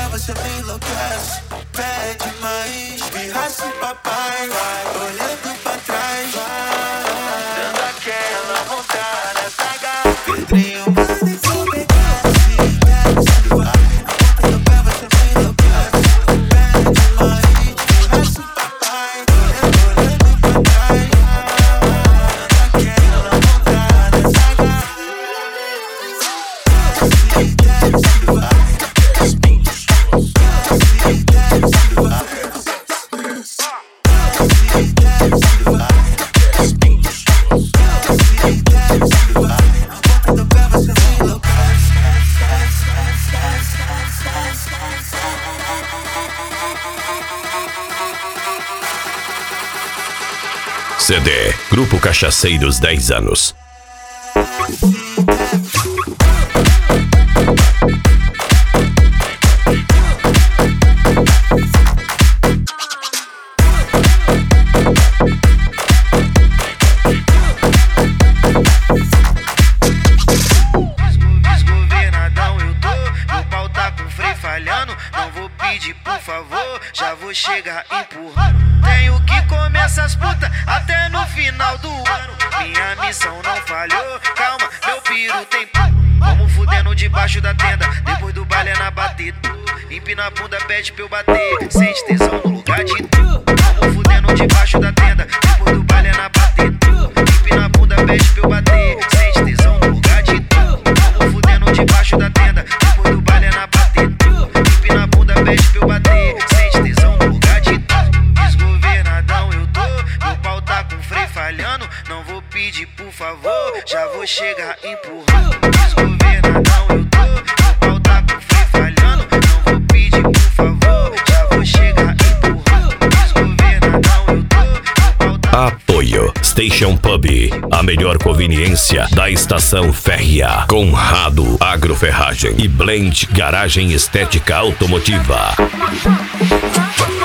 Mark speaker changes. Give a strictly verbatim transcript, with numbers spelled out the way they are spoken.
Speaker 1: você me enlouquece. Pede mais, pirraça e papai. Vai olhando pra trás, vai dando aquela vontade nessa gata. Pedrinho, manda esse pecado. Se quer, se vai. A ponta do pé você me enlouquece. Pede mais, pirraça e papai. Olhando pra trás, dando aquela vontade nessa gata. Se quer, se vai.
Speaker 2: C D Grupo Cachaceiros dez anos.
Speaker 3: Não vou pedir por favor, já vou chegar empurrando. Tenho que comer essas putas até no final do ano. Minha missão não falhou, calma, meu piru tem p***. Como fudendo debaixo da tenda, depois do baile é na batida. Empina a bunda, pede pra eu bater, sente tesão no lugar de tu. Como fudendo debaixo da tenda, depois do baile é na batida. Empina a bunda, pede pra eu bater, sente tesão no lugar de tu. Como fudendo debaixo da tenda, depois do baile é na batida. Empina a bunda, pede pra eu bater, sente tesão no lugar de tu. Desgovernadão eu tô, meu pau tá com freio falhando. Não vou pedir por favor, já vou chegar empurrando. Desgovernadão eu tô, meu pau tá com freio falhando. Não vou pedir por favor, já vou chegar empurrando. Desgovernadão eu tô, meu pau tá com
Speaker 2: Apoio Station Pub, a melhor conveniência da estação férrea. Conrado Agroferragem e Blend Garagem Estética Automotiva.